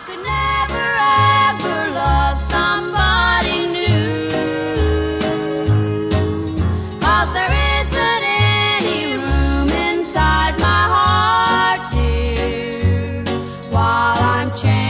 could never ever love somebody new, 'cause there isn't any room inside my heart, dear, while I'm changing.